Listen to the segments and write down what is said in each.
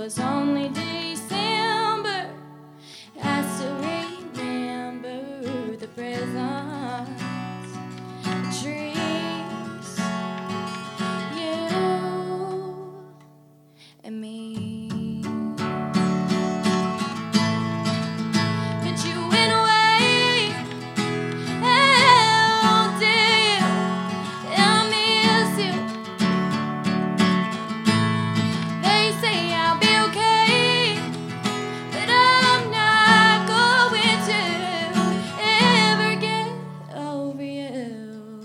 was only December. I still remember the presents, the trees, you and me. But you went away. How dear, I miss you. They say I'll be okay, but I'm not going to ever get over you.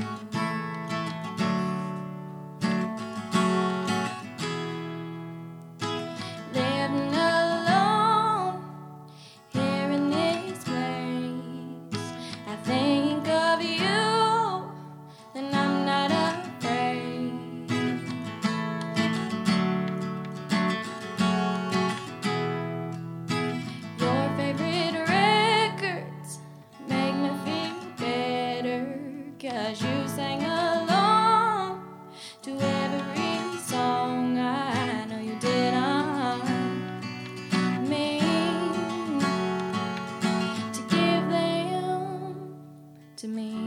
Living alone here in this place, I think of you and I'm not afraid. Your favorite records make me feel better, 'cause you sang along to every song. I know you didn't mean to give them to me.